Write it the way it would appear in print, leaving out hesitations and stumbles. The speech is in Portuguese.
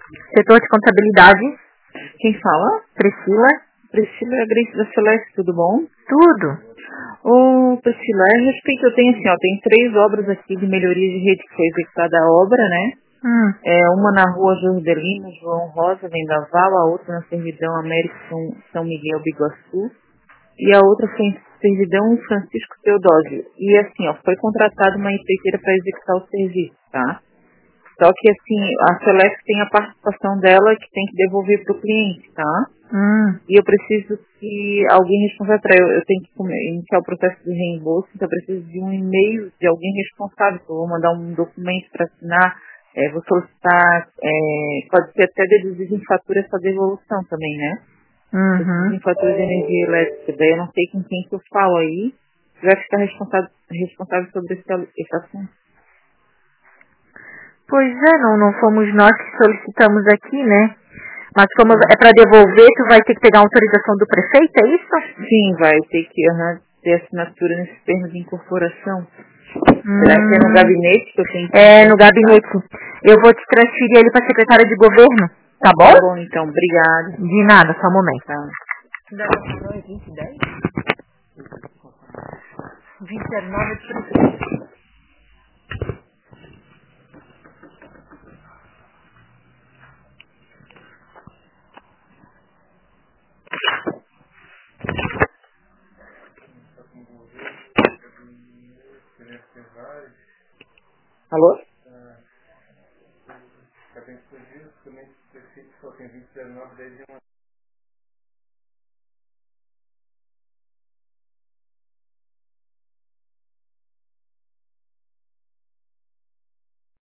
Setor de contabilidade. Quem fala? Priscila. Priscila é a Grace da Celeste, tudo bom? Tudo. Ô, Priscila, a respeito, eu tenho assim, ó, tem 3 obras aqui de melhoria de rede que foi executada a obra, né? Uma na rua Jordelino, João Rosa, Vendaval, a outra na Servidão Américo São Miguel Biguaçu, e a outra foi em Servidão Francisco Teodósio. E assim, ó, foi contratada uma empreiteira para executar o serviço, tá? Só que assim, a Celeste tem a participação dela que tem que devolver para o cliente, tá? E eu preciso que alguém responsável para eu tenho que iniciar o processo de reembolso, então eu preciso de um e-mail de alguém responsável, que eu vou mandar um documento para assinar, vou solicitar, pode ser até deduzido em fatura essa devolução também, né? Deduzido em fatura de energia elétrica, daí eu não sei com quem que eu falo aí, que vai ficar responsável sobre esse assunto. Pois é, não fomos nós que solicitamos aqui, né? Mas como é para devolver, tu vai ter que pegar a autorização do prefeito, é isso? Sim, vai ter que ter assinatura nesse termo de incorporação. Será que é no gabinete que eu tenho que... É, no gabinete. Eu vou te transferir ele para a secretária de governo, tá bom? Tá bom, então, obrigada. De nada, só um momento. Tá. 29 de Alô?